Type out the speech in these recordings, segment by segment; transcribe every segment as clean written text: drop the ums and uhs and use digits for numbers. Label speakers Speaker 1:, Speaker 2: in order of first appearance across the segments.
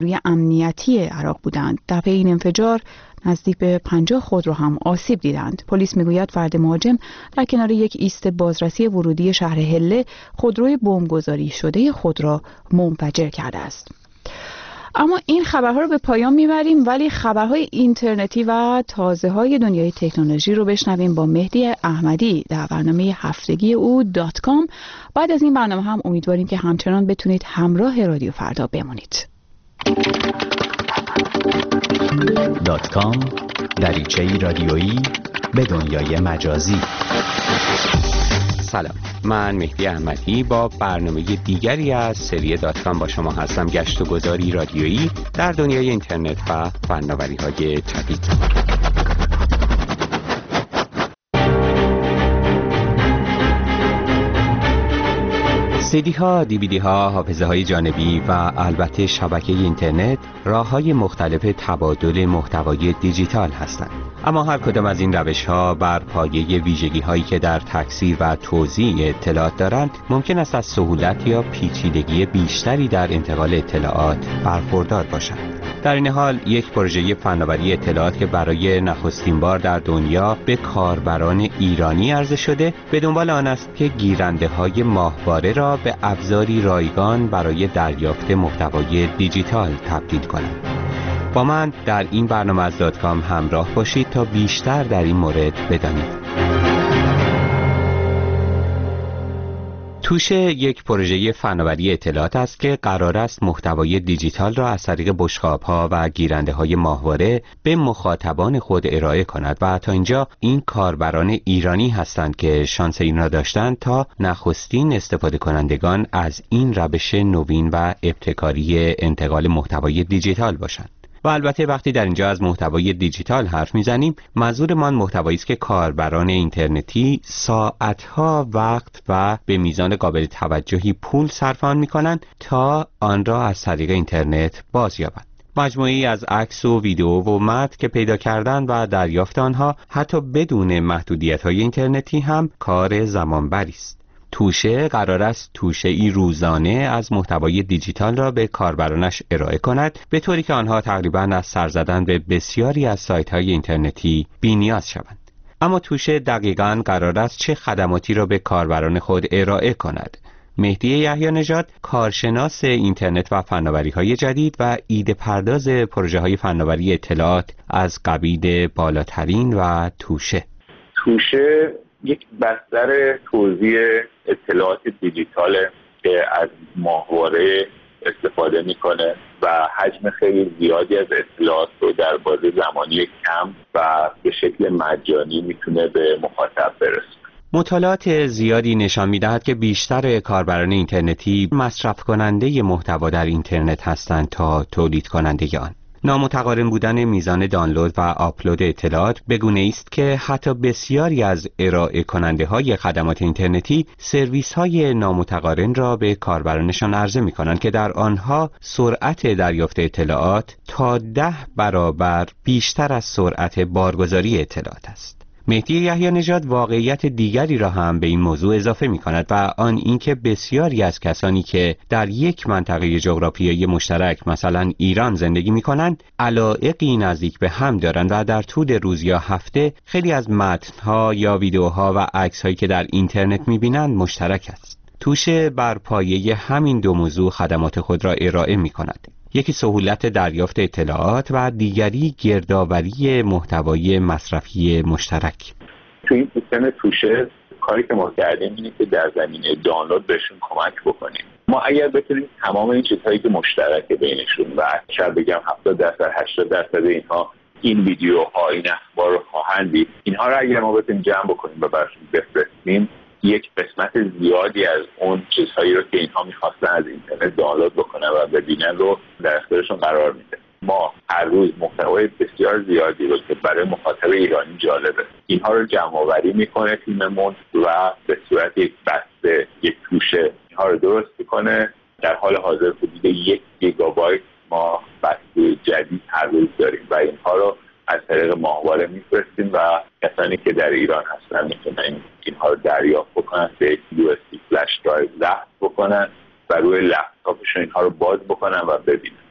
Speaker 1: روی امنیتی عراق بودند. در پی این انفجار نزدیک به 50 خودرو هم آسیب دیدند. پلیس میگوید فرد مهاجم در کنار یک ایست بازرسی ورودی شهر هله خودروی بمبگذاری شده خود را منفجر کرده است. اما این خبرها رو به پایان میبریم، ولی خبرهای اینترنتی و تازه‌های دنیای تکنولوژی رو بشنویم با مهدی احمدی در برنامه هفتگی او .com. بعد از این برنامه هم امیدواریم که همچنان بتونید همراه رادیو فردا بمونید.
Speaker 2: .com دریچه‌ای رادیویی به دنیای مجازی.
Speaker 3: سلام، من مهدی احمدی با برنامه دیگری از سری .com با شما هستم. گشت و گذاری رادیویی در دنیای اینترنت و فناوری‌های جدید. CD ها، DVD ها، حافظه های جانبی و البته شبکه اینترنت راه‌های مختلف تبادل محتوای دیجیتال هستند. اما هر کدام از این روش‌ها بر پایه ویژگی‌هایی که در تکثیر و توزیع اطلاعات دارند، ممکن است از سهولت یا پیچیدگی بیشتری در انتقال اطلاعات برخوردار باشند. در این حال یک پروژه فناوری اطلاعات که برای نخستین بار در دنیا به کاربران ایرانی عرضه شده، به دنبال آن است که گیرنده‌های ماهواره را به ابزاری رایگان برای دریافت محتوای دیجیتال تبدیل کنند. با من در این برنامه از .com همراه باشید تا بیشتر در این مورد بدانید. توشه یک پروژه فناوری اطلاعات است که قرار است محتوای دیجیتال را از طریق بشقاب‌ها و گیرنده‌های ماهواره به مخاطبان خود ارائه کند و تا اینجا این کاربران ایرانی هستند که شانس این را داشتند تا نخستین استفاده کنندگان از این روش نوین و ابتکاری انتقال محتوای دیجیتال باشند. و البته وقتی در اینجا از محتوای دیجیتال حرف میزنیم، منظورمان محتوایی است که کاربران اینترنتی ساعتها وقت و به میزان قابل توجهی پول صرف آن میکنند تا آن را از طریق اینترنت بازیابند. مجموعه‌ای از عکس و ویدیو و متن که پیدا کردن و دریافت آنها حتی بدون محدودیت‌های اینترنتی هم کار زمانبری است. توشه قرار است توشه‌ای روزانه از محتوای دیجیتال را به کاربرانش ارائه کند، به طوری که آنها تقریباً از سر زدن به بسیاری از سایت‌های اینترنتی بی‌نیاز شوند. اما توشه دقیقاً قرار است چه خدماتی را به کاربران خود ارائه کند؟ مهدی یحیی نژاد، کارشناس اینترنت و فناوری‌های جدید و ایده پرداز پروژه‌های فناوری اطلاعات از قبیل بالاترین و توشه
Speaker 4: یک بستر توزیع اطلاعات دیجیتاله که از ماهواره استفاده میکنه و حجم خیلی زیادی از اطلاعات رو در بازه زمانی کم و به شکل مجانی میتونه به مخاطب برسونه.
Speaker 3: مطالعات زیادی نشان می‌دهد که بیشتر کاربران اینترنتی مصرف کننده محتوا در اینترنت هستند تا تولید کننده آن. نامتقارن بودن میزان دانلود و آپلود اطلاعات به گونه‌ای است که حتی بسیاری از ارائه کننده های خدمات اینترنتی سرویس های نامتقارن را به کاربرانشان عرضه می کنند که در آنها سرعت دریافت اطلاعات تا 10 برابر بیشتر از سرعت بارگذاری اطلاعات است. مهدی یحیی نژاد واقعیت دیگری را هم به این موضوع اضافه می کند و آن اینکه بسیاری از کسانی که در یک منطقه جغرافیایی مشترک مثلا ایران زندگی می کنند علایقی نزدیک به هم دارند و در طول روز یا هفته خیلی از متن‌ها یا ویدیوها و عکس‌هایی که در اینترنت می بینند مشترک است. توشه بر پایه همین دو موضوع خدمات خود را ارائه می کند. یکی سهولت دریافت اطلاعات و دیگری گردآوری محتوای مصرفی مشترک.
Speaker 4: تو این سیستم توشه کاری که ما کردیم اینه که در زمینه دانلود بهشون کمک بکنیم. ما اگر بتونیم تمام این چیزهایی که مشترکه بینشون و شاید بگم 70% 80% اینها این ویدیوها این اخبار رو خواهند دید، اینها رو اگر ما بتونیم جمع بکنیم و براشون بفرستیم، یک قسمت زیادی از اون چیزهایی رو که اینها می‌خواستن از اینترنت دانلود بکنن و ببینن رو در اختیارشون قرار میده. ما هر روز محتوای بسیار زیادی رو که برای مخاطب ایرانی جالبه، اینها رو جمع‌آوری میکنه تیممون و به صورت یک بسته، یک توشه اینها رو درست میکنه. در حال حاضر حدود 1 گیگابایت ما بسته جدید هر روز داریم و اینها رو از طریق ماهواره میفرستیم و کسانی که در ایران هستن میتونن اینها رو دریافت بکنن، به USB فلش درایو ضبط بکنن و روی لپتاپشون اینها رو باز بکنن و ببینن.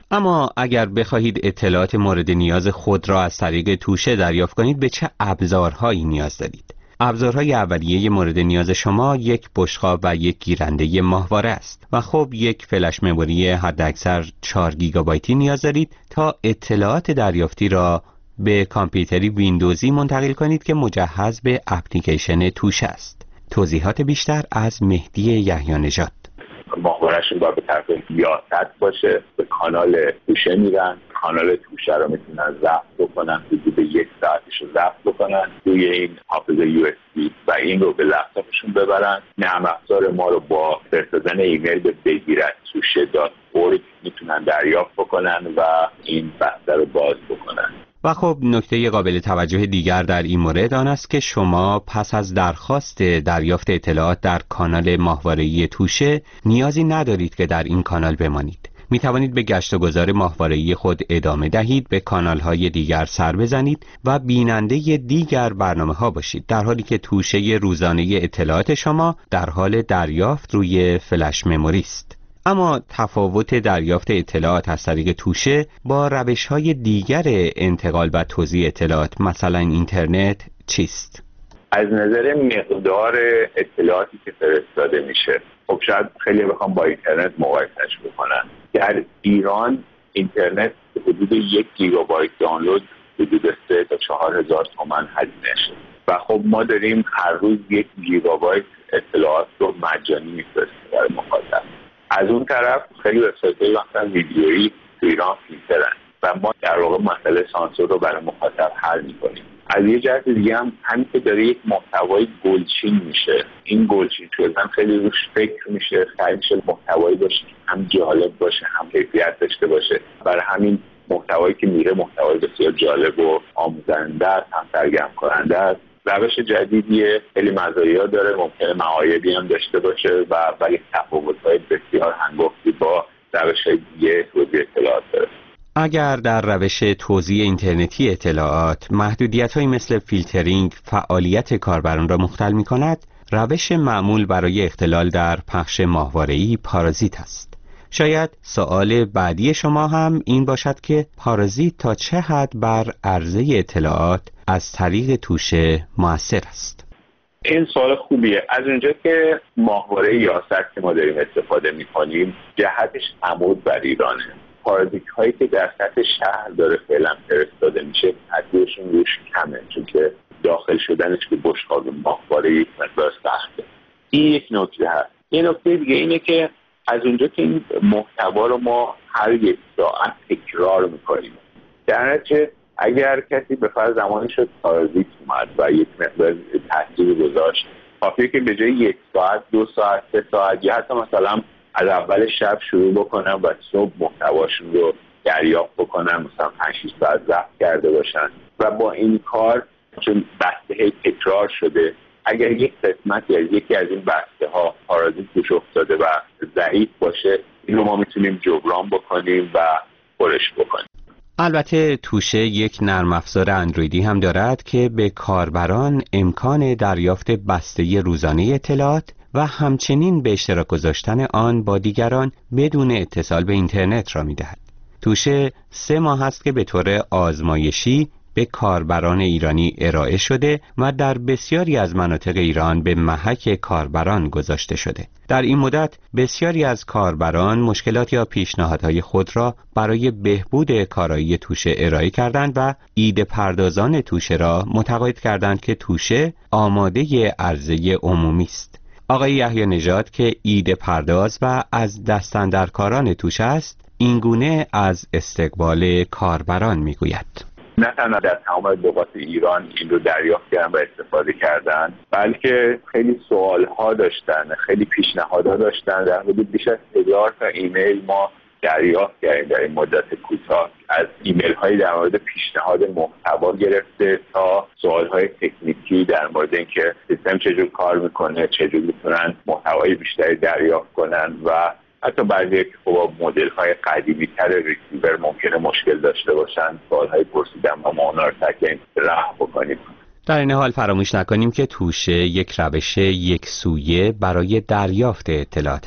Speaker 3: اما اگر بخواهید اطلاعات مورد نیاز خود را از طریق توشه دریافت کنید به چه ابزارهایی نیاز دارید؟ ابزارهای اولیه مورد نیاز شما یک بشقاب و یک گیرنده ماهواره است و خب یک فلش مموری حداکثر 4 گیگابایتی نیاز دارید تا اطلاعات دریافتی را به کامپیوتری ویندوزی منتقل کنید که مجهز به اپلیکیشن توشه است. توضیحات بیشتر از مهدی یحیی‌نژاد.
Speaker 4: ماهواره‌شون باید به طرف یاست باشه، به کانال توشه میرن، کانال توشه رو میتونن ضبط بکنن، حدود 1 ساعتش رو ضبط بکنن توی این حافظه USB و این رو به لپتاپشون ببرن. نرم افزار ما رو با فرستادن ایمیل به بگیرد-توشه.org میتونن دریافت بکنن و این بسته رو باز بکنن.
Speaker 3: و خب نکته قابل توجه دیگر در این مورد آن است که شما پس از درخواست دریافت اطلاعات در کانال ماهواره‌ای توشه نیازی ندارید که در این کانال بمانید. می توانید به گشت و گذار ماهواره‌ای خود ادامه دهید، به کانال‌های دیگر سر بزنید و بیننده دیگر برنامه‌ها باشید، در حالی که توشه روزانه اطلاعات شما در حال دریافت روی فلش مموری است. اما تفاوت دریافت اطلاعات از طریق توشه با روش‌های دیگر انتقال و توزیع اطلاعات مثلا اینترنت چیست؟
Speaker 4: از نظر مقدار اطلاعاتی که فرستاده میشه، خب شاید خیلی بخوام با اینترنت مقایسهش بکنن. در ایران اینترنت حدود 1 گیگابایت دانلود حدود 3 تا 4 هزار تومان هزینه شده و خب ما داریم هر روز 1 گیگابایت اطلاعات رو مجانی میفرستیم برای مخاطب. از اون طرف خیلی وبسایت‌های مثلا ویدیویی تو ایران فیلترن و ما در واقع مسئله سانسور رو برای مخاطب حل می‌کنیم. از یه جهت دیگه هم همین که داره یک محتوای گلچین میشه، این گلچین شدن خیلی روش فکر میشه، سعی میشه محتوایی باشه هم جالب باشه هم کیفیت داشته باشه. برای همین محتوایی که میره محتوای بسیار جالب و آموزنده است، هم سرگرم کننده است. روش جدیدیه، خیلی مزایا داره، ممکنه معایبی هم داشته باشه ولی تفاوت‌های بسیار هنگفتی با روش‌های دیگه توزیع اطلاعات داره.
Speaker 3: اگر در روش توزیع اینترنتی اطلاعات محدودیت‌هایی مثل فیلترینگ فعالیت کاربران را مختل می‌کند، روش معمول برای اختلال در پخش ماهواره‌ای پارازیت است. شاید سوال بعدی شما هم این باشد که پارازیت تا چه حد بر عرضه اطلاعات از طریق توشه مؤثر است؟
Speaker 4: این سوال خوبیه. از اونجا که ماهواره یاست که ما داریم استفاده می‌کنیم جهتش عمود بر ایرانه. پارازیت هایی که در سطح شهر داره فعلا فرستاده میشه تاثیرشون روش کمه، چون که داخل شدنش به بشقاب ماهواره یک مقدار سخته. این یک نکته هست. یه نکته دیگه اینه که از اونجا که این محتوا رو ما هر 1 ساعت تکرار میکنیم، در نتیجه اگر کسی به فرض زمانی شد پارازیت اومد و یک مقدار تاثیر گذاشت، کافیه که به جای 1 ساعت 2 ساعت 3 ساعت یا حتی مثلا از اول شب شروع بکنن و صبح محتواشون رو دریافت بکنن، مثلا 5-6 ساعت ضبط کرده باشن و با این کار چون بسته تکرار شده اگر یک قسمتی از یکی از این بسته ها پارازیت توش افتاده و ضعیف باشه، این رو ما میتونیم جبران بکنیم و پرش بکنیم.
Speaker 3: البته توشه یک نرم افزار اندرویدی هم دارد که به کاربران امکان دریافت بسته روزانه اطلاعات و همچنین به اشتراک گذاشتن آن با دیگران بدون اتصال به اینترنت را می‌دهد. توشه 3 ماه است که به طور آزمایشی به کاربران ایرانی ارائه شده و در بسیاری از مناطق ایران به محک کاربران گذاشته شده. در این مدت بسیاری از کاربران مشکلات یا پیشنهادهای خود را برای بهبود کارایی توشه ارائه کردند و ایده پردازان توشه را متقاعد کردند که توشه آماده عرضه عمومی است. آقای یحیی‌نژاد که ایده پرداز و از دستاندرکاران توشه است، اینگونه از استقبال کاربران میگوید.
Speaker 4: نه تنها در تمام لغات ایران این رو دریافت کردن و استفاده کردن، بلکه خیلی سوال‌ها داشتن، خیلی پیشنهادها داشتن. در حدود بیش از 1000 تا ایمیل ما دریافت کردیم در این مدت کوتاه، از ایمیل‌های در مورد پیشنهاد محتوا گرفته تا سوال‌های تکنیکی در مورد اینکه سیستم چجور کار میکنه، چجور میتونن محتوای بیشتری دریافت کنن و حتی بعضی خب مدل‌های قدیمی‌تر ریسیور ممکنه مشکل داشته باشن. سوال‌های پرسیدن و ما اونا رو تکلیف رفع بکنیم.
Speaker 3: در این حال فراموش نکنیم که توشه یک روش یک سویه برای دریافت اطلاعات است.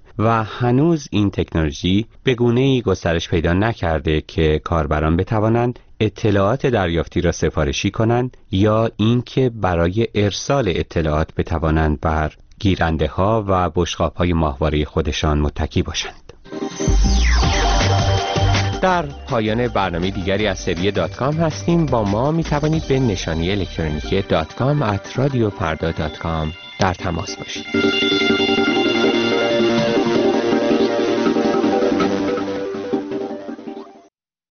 Speaker 3: و هنوز این تکنولوژی به گونه‌ای گسترش پیدا نکرده که کاربران بتوانند اطلاعات دریافتی را سفارشی کنند یا اینکه برای ارسال اطلاعات بتوانند بر گیرنده‌ها و بشقاب‌های ماهواره خودشان متکی باشند. در پایان برنامه دیگری از سری .com هستیم. با ما می توانید به نشانی الکترونیکی .com@radiofarda.com در تماس باشید.